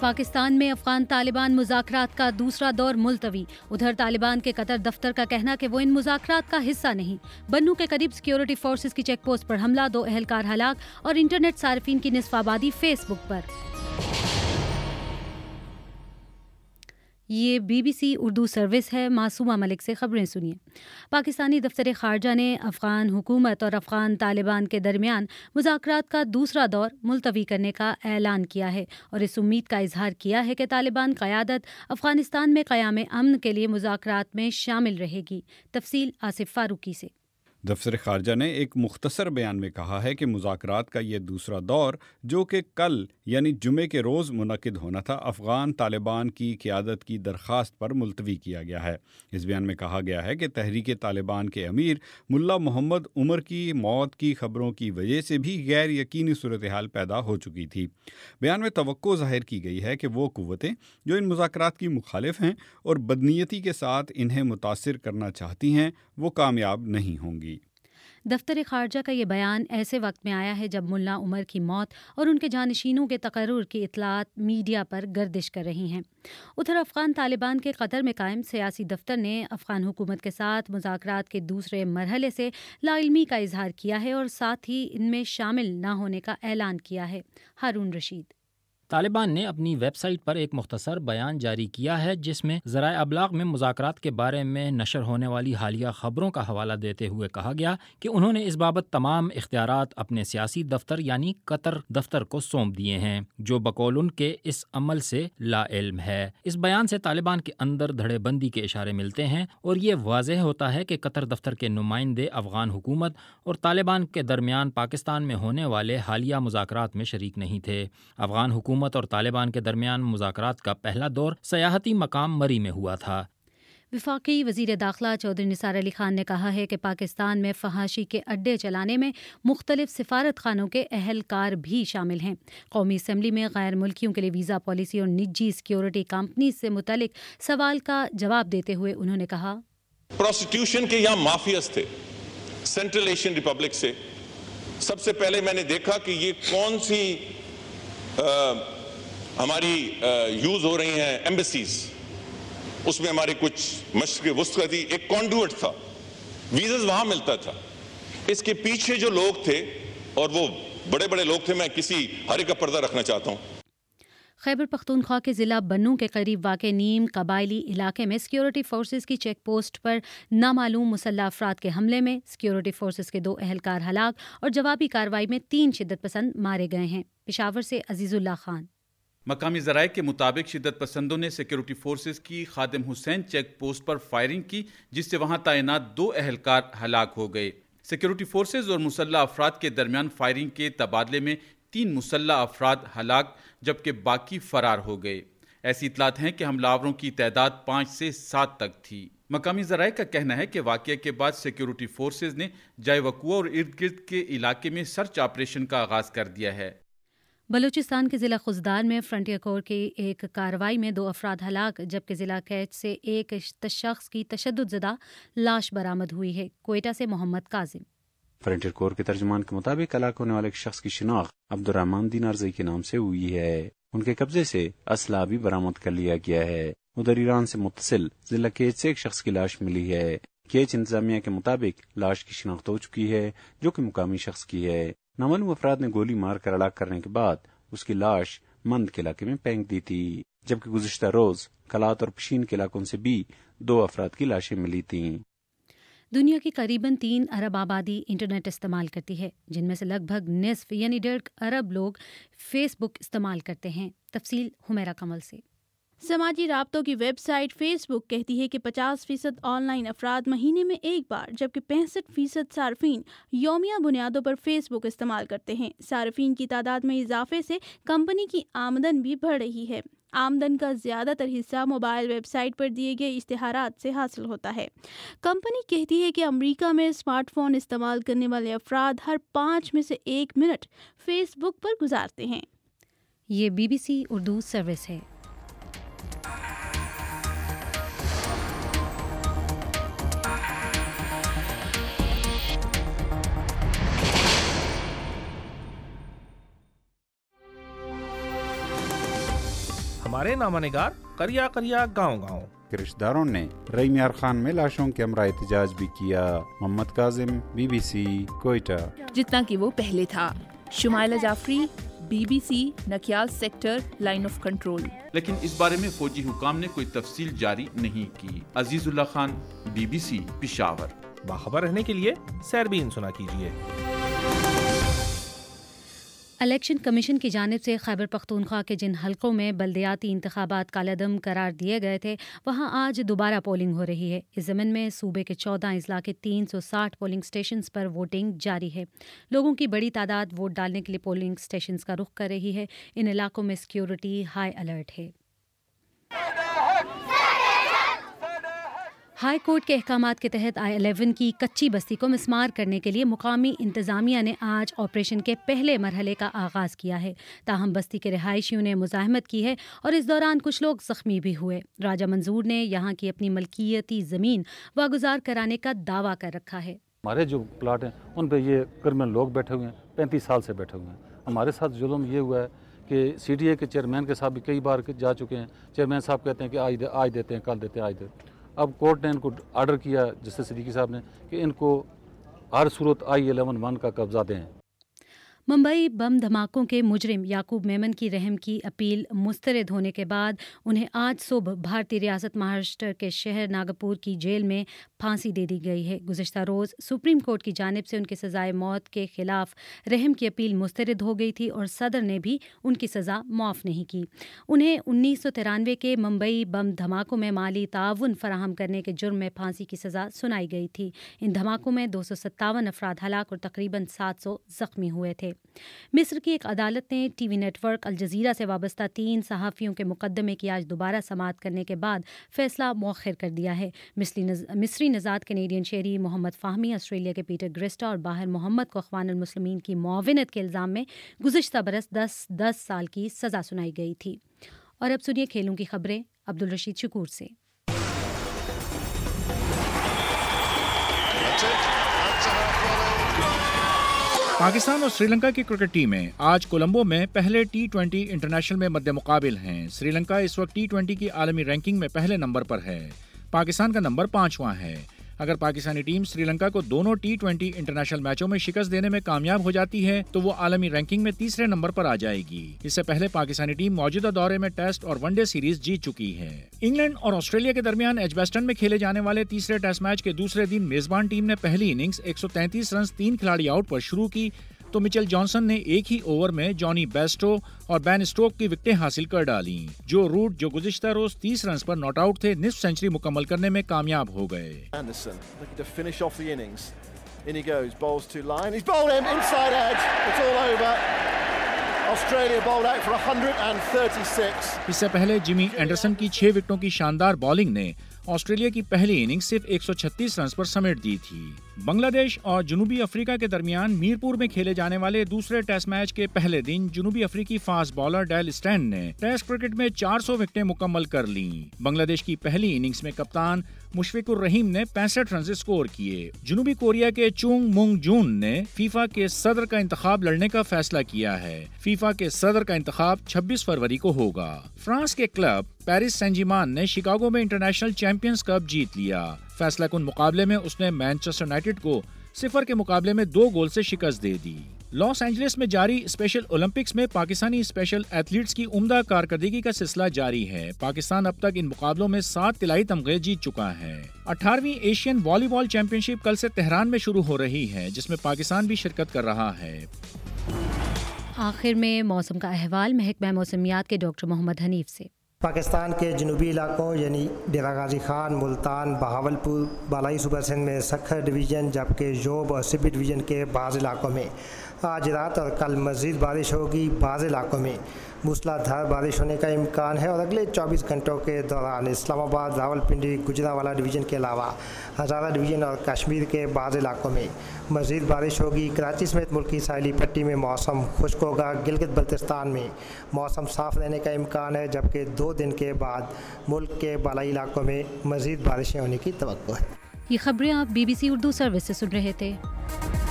پاکستان میں افغان طالبان مذاکرات کا دوسرا دور ملتوی. ادھر طالبان کے قطر دفتر کا کہنا کہ وہ ان مذاکرات کا حصہ نہیں. بنو کے قریب سیکیورٹی فورسز کی چیک پوسٹ پر حملہ, 2 اہلکار ہلاک اور انٹرنیٹ صارفین کی نصف آبادی فیس بک پر. یہ BBC اردو سروس ہے. معصومہ ملک سے خبریں سنیے. پاکستانی دفتر خارجہ نے افغان حکومت اور افغان طالبان کے درمیان مذاکرات کا دوسرا دور ملتوی کرنے کا اعلان کیا ہے اور اس امید کا اظہار کیا ہے کہ طالبان قیادت افغانستان میں قیام امن کے لیے مذاکرات میں شامل رہے گی. تفصیل آصف فاروقی سے. دفتر خارجہ نے ایک مختصر بیان میں کہا ہے کہ مذاکرات کا یہ دوسرا دور جو کہ کل یعنی جمعے کے روز منعقد ہونا تھا, افغان طالبان کی قیادت کی درخواست پر ملتوی کیا گیا ہے. اس بیان میں کہا گیا ہے کہ تحریک طالبان کے امیر ملا محمد عمر کی موت کی خبروں کی وجہ سے بھی غیر یقینی صورتحال پیدا ہو چکی تھی. بیان میں توقع ظاہر کی گئی ہے کہ وہ قوتیں جو ان مذاکرات کی مخالف ہیں اور بدنیتی کے ساتھ انہیں متاثر کرنا چاہتی ہیں وہ کامیاب نہیں ہوں گی. دفتر خارجہ کا یہ بیان ایسے وقت میں آیا ہے جب ملا عمر کی موت اور ان کے جانشینوں کے تقرر کی اطلاعات میڈیا پر گردش کر رہی ہیں. ادھر افغان طالبان کے قطر میں قائم سیاسی دفتر نے افغان حکومت کے ساتھ مذاکرات کے دوسرے مرحلے سے لاعلمی کا اظہار کیا ہے اور ساتھ ہی ان میں شامل نہ ہونے کا اعلان کیا ہے. ہارون رشید. طالبان نے اپنی ویب سائٹ پر ایک مختصر بیان جاری کیا ہے جس میں ذرائع ابلاغ میں مذاکرات کے بارے میں نشر ہونے والی حالیہ خبروں کا حوالہ دیتے ہوئے کہا گیا کہ انہوں نے اس بابت تمام اختیارات اپنے سیاسی دفتر یعنی قطر دفتر کو سونپ دیے ہیں جو بقول ان کے اس عمل سے لا علم ہے. اس بیان سے طالبان کے اندر دھڑے بندی کے اشارے ملتے ہیں اور یہ واضح ہوتا ہے کہ قطر دفتر کے نمائندے افغان حکومت اور طالبان کے درمیان پاکستان میں ہونے والے حالیہ مذاکرات میں شریک نہیں تھے. افغان حکومت اور طالبان کے درمیان مذاکرات کا پہلا دور سیاحتی مقام مری میں ہوا تھا. وفاقی وزیر داخلہ چودھری نثار علی خان نے کہا ہے کہ پاکستان میں فحاشی کے اڈے چلانے میں مختلف سفارت خانوں کے اہلکار بھی شامل ہیں. قومی اسمبلی میں غیر ملکیوں کے لیے ویزا پالیسی اور نجی سیکیورٹی کمپنیز سے متعلق سوال کا جواب دیتے ہوئے انہوں نے کہا پروسیکیوشن کے یہاں مافیاز تھے سینٹرل ایشین ریپبلک سے. سب سے پہلے میں نے دیکھا کہ یہ کون سی ہماری یوز ہو رہی ہیں ایمبیسیز, اس میں ہمارے کچھ مشرق وسطی تھی, ایک کانڈویٹ تھا, ویزاز وہاں ملتا تھا. اس کے پیچھے جو لوگ تھے اور وہ بڑے بڑے لوگ تھے, میں کسی ہر ایک کا پردہ رکھنا چاہتا ہوں. خیبر پختونخوا کے ضلع بنو کے قریب واقع نیم قبائلی علاقے میں سیکیورٹی فورسز کی چیک پوسٹ پر نامعلوم مسلح افراد کے حملے میں سیکیورٹی فورسز کے 2 اہلکار ہلاک اور جوابی کارروائی میں 3 شدت پسند مارے گئے ہیں. پشاور سے عزیز اللہ خان. مقامی ذرائع کے مطابق شدت پسندوں نے سیکیورٹی فورسز کی خادم حسین چیک پوسٹ پر فائرنگ کی جس سے وہاں تعینات 2 اہلکار ہلاک ہو گئے. سیکیورٹی فورسز اور مسلح افراد کے درمیان فائرنگ کے تبادلے میں 3 مسلح افراد ہلاک جبکہ باقی فرار ہو گئے. ایسی اطلاعات ہیں کہ حملہ آوروں کی تعداد 5 سے 7 تک تھی. مقامی ذرائع کا کہنا ہے کہ واقعے کے بعد سیکیورٹی فورسز نے جائے وقوع اور ارد گرد کے علاقے میں سرچ آپریشن کا آغاز کر دیا ہے. بلوچستان کے ضلع خزدار میں فرنٹیئر کور کی ایک کارروائی میں 2 افراد ہلاک جبکہ ضلع کیچ سے ایک شخص کی تشدد زدہ لاش برآمد ہوئی ہے. کوئٹہ سے محمد کاظم. فرنٹیئر کور کے ترجمان کے مطابق ہلاک ہونے والے شخص کی شناخت عبدالرحمان دینارزئی کے نام سے ہوئی ہے. ان کے قبضے سے اسلحہ بھی برآمد کر لیا گیا ہے. ادھر ایران سے متصل ضلع کیچ سے ایک شخص کی لاش ملی ہے. کیچ انتظامیہ کے مطابق لاش کی شناخت ہو چکی ہے جو کہ مقامی شخص کی ہے. نامعلوم افراد نے گولی مار کر ہلاک کرنے کے بعد اس کی لاش مند کے علاقے میں پھینک دی تھی جبکہ گزشتہ روز کلات اور پشین کے علاقوں سے بھی 2 افراد کی لاشیں ملی تھیں. دنیا کی قریباً 3 ارب آبادی انٹرنیٹ استعمال کرتی ہے جن میں سے لگ بھگ نصف یعنی 1.5 ارب لوگ فیس بک استعمال کرتے ہیں. تفصیل حمیرہ کمل سے. سماجی رابطوں کی ویب سائٹ فیس بک کہتی ہے کہ 50% آن لائن افراد مہینے میں ایک بار جبکہ 65% صارفین یومیہ بنیادوں پر فیس بک استعمال کرتے ہیں. صارفین کی تعداد میں اضافے سے کمپنی کی آمدن بھی بڑھ رہی ہے. آمدن کا زیادہ تر حصہ موبائل ویب سائٹ پر دیے گئے اشتہارات سے حاصل ہوتا ہے. کمپنی کہتی ہے کہ امریکہ میں اسمارٹ فون استعمال کرنے والے افراد ہر 5 میں سے 1 منٹ فیس بک پر گزارتے ہیں. یہ BBC اردو سروس ہے. ہمارے نامہ نگار کریا کریا گاؤں گاؤں کے رشتہ داروں نے رئی میار خان میں لاشوں کے ہمراہ احتجاج بھی کیا. محمد کاظم، BBC کوئٹہ. جتنا کہ وہ پہلے تھا. Shumaila Jafri, BBC Nikyal sector line of control. لیکن اس بارے میں فوجی حکام نے کوئی تفصیل جاری نہیں کی. عزیز اللہ خان، BBC پشاور. باخبر رہنے کے لیے سیربین سنا کیجیے. الیکشن کمیشن کی جانب سے خیبر پختونخوا کے جن حلقوں میں بلدیاتی انتخابات کالعدم قرار دیے گئے تھے وہاں آج دوبارہ پولنگ ہو رہی ہے. اس ضمن میں صوبے کے 14 اضلاع کے 360 پولنگ اسٹیشنز پر ووٹنگ جاری ہے. لوگوں کی بڑی تعداد ووٹ ڈالنے کے لیے پولنگ اسٹیشنز کا رخ کر رہی ہے. ان علاقوں میں سیکیورٹی ہائی الرٹ ہے. ہائی کورٹ کے احکامات کے تحت I-11 کی کچی بستی کو مسمار کرنے کے لیے مقامی انتظامیہ نے آج آپریشن کے پہلے مرحلے کا آغاز کیا ہے. تاہم بستی کے رہائشیوں نے مزاحمت کی ہے اور اس دوران کچھ لوگ زخمی بھی ہوئے. راجہ منظور نے یہاں کی اپنی ملکیتی زمین واگزار کرانے کا دعویٰ کر رکھا ہے. ہمارے جو پلاٹ ہیں ان پہ یہ کرمنل لوگ بیٹھے ہوئے ہیں، 35 سال سے بیٹھے ہوئے ہیں. ہمارے ساتھ ظلم یہ ہوا ہے کہ CDA کے چیئرمین کے ساتھ بھی کئی بار جا چکے ہیں. چیئرمین صاحب کہتے ہیں کہ آج دیتے ہیں، کل دیتے ہیں، آج دیتے ہیں. اب کورٹ نے ان کو آرڈر کیا جسٹس صدیقی صاحب نے کہ ان کو ہر صورت I-11 کا قبضہ دیں. ممبئی بم دھماکوں کے مجرم یعقوب میمن کی رحم کی اپیل مسترد ہونے کے بعد انہیں آج صبح بھارتی ریاست مہاراشٹر کے شہر ناگپور کی جیل میں پھانسی دے دی گئی ہے. گزشتہ روز سپریم کورٹ کی جانب سے ان کی سزائے موت کے خلاف رحم کی اپیل مسترد ہو گئی تھی اور صدر نے بھی ان کی سزا معاف نہیں کی. انہیں 1993 کے ممبئی بم دھماکوں میں مالی تعاون فراہم کرنے کے جرم میں پھانسی کی سزا سنائی گئی تھی. ان دھماکوں میں 257 افراد ہلاک اور تقریباً 700 زخمی ہوئے تھے. مصر کی ایک عدالت نے T V network Al Jazeera سے وابستہ 3 صحافیوں کے مقدمے کی آج دوبارہ سماعت کرنے کے بعد فیصلہ مؤخر کر دیا ہے. مصری نژاد کینیڈین شہری محمد فاہمی، آسٹریلیا کے پیٹر گرسٹا اور باہر محمد کو اخوان المسلمین کی معاونت کے الزام میں گزشتہ برس 10 سال کی سزا سنائی گئی تھی. اور اب سنیے کھیلوں کی خبریں عبدالرشید شکور سے. پاکستان اور سری لنکا کی کرکٹ ٹیمیں آج کولمبو میں پہلے T20 انٹرنیشنل میں مد مقابل ہیں. سری لنکا اس وقت T20 کی عالمی رینکنگ میں پہلے نمبر پر ہے. پاکستان کا نمبر 5واں ہے. اگر پاکستانی ٹیم سری لنکا کو دونوں T20 انٹرنیشنل میچوں میں شکست دینے میں کامیاب ہو جاتی ہے تو وہ عالمی رینکنگ میں تیسرے نمبر پر آ جائے گی. اس سے پہلے پاکستانی ٹیم موجودہ دورے میں ٹیسٹ اور ون ڈے سیریز جیت چکی ہے. انگلینڈ اور آسٹریلیا کے درمیان ایجباسٹن میں کھیلے جانے والے تیسرے ٹیسٹ میچ کے دوسرے دن میزبان ٹیم نے پہلی اننگز 133 رنز 3 کھلاڑی آؤٹ پر شروع کی تو مچل جانسن نے ایک ہی اوور میں جانی بیسٹو اور بین اسٹوک کی وکٹیں حاصل کر ڈالیں. جو روٹ جو گزشتہ روز 30 رنز پر ناٹ آؤٹ تھے نصف سینچری مکمل کرنے میں کامیاب ہو گئے. اس سے پہلے جیمی اینڈرسن کی 6 وکٹوں کی شاندار بالنگ نے آسٹریلیا کی پہلی اننگ صرف 136 رنز پر سمیٹ دی تھی. بنگلہ دیش اور جنوبی افریقہ کے درمیان میرپور میں کھیلے جانے والے دوسرے ٹیسٹ میچ کے پہلے دن جنوبی افریقی فاسٹ بالر ڈیل اسٹین نے ٹیسٹ کرکٹ میں 400 وکٹیں مکمل کر لیں. بنگلہ دیش کی پہلی اننگز میں کپتان مشفق الرحیم نے 65 رنز اسکور کیے. جنوبی کوریا کے چونگ مونگ جون نے فیفا کے صدر کا انتخاب لڑنے کا فیصلہ کیا ہے. فیفا کے صدر کا انتخاب 26 فروری کو ہوگا. فرانس کے کلب پیرس سین جرمان نے شکاگو میں انٹرنیشنل چیمپئنز کپ جیت لیا. فیصلہ کن مقابلے میں اس نے مانچسٹر یونائیٹڈ کو 0 کے مقابلے میں 2 گول سے شکست دے دی. لاس اینجلس میں جاری اسپیشل اولمپکس میں پاکستانی اسپیشل ایتھلیٹس کی عمدہ کارکردگی کا سلسلہ جاری ہے. پاکستان اب تک ان مقابلوں میں 7 طلائی تمغے جیت چکا ہے. 18ویں ایشین والی بال چیمپئن شپ کل سے تہران میں شروع ہو رہی ہے جس میں پاکستان بھی شرکت کر رہا ہے. آخر میں موسم کا احوال محکمہ موسمیات کے ڈاکٹر محمد حنیف سے. پاکستان کے جنوبی علاقوں یعنی ڈیرہ غازی خان، ملتان، بہاولپور، بالائی صوبہ سندھ میں سکھر ڈویژن جبکہ جوب اور سبی ڈویژن کے بعض علاقوں میں آج رات اور کل مزید بارش ہوگی. بعض علاقوں میں موسلا دھار بارش ہونے کا امکان ہے اور اگلے 24 گھنٹوں کے دوران اسلام آباد، راولپنڈی، گجرانوالہ ڈویژن کے علاوہ ہزارہ ڈویژن اور کشمیر کے بعض علاقوں میں مزید بارش ہوگی. کراچی سمیت ملک کی ساحلی پٹی میں موسم خشک ہوگا. گلگت بلتستان میں موسم صاف رہنے کا امکان ہے جبکہ 2 دن کے بعد ملک کے بالائی علاقوں میں مزید بارشیں ہونے کی توقع ہے. یہ خبریں آپ BBC اردو سروس سے سن رہے تھے.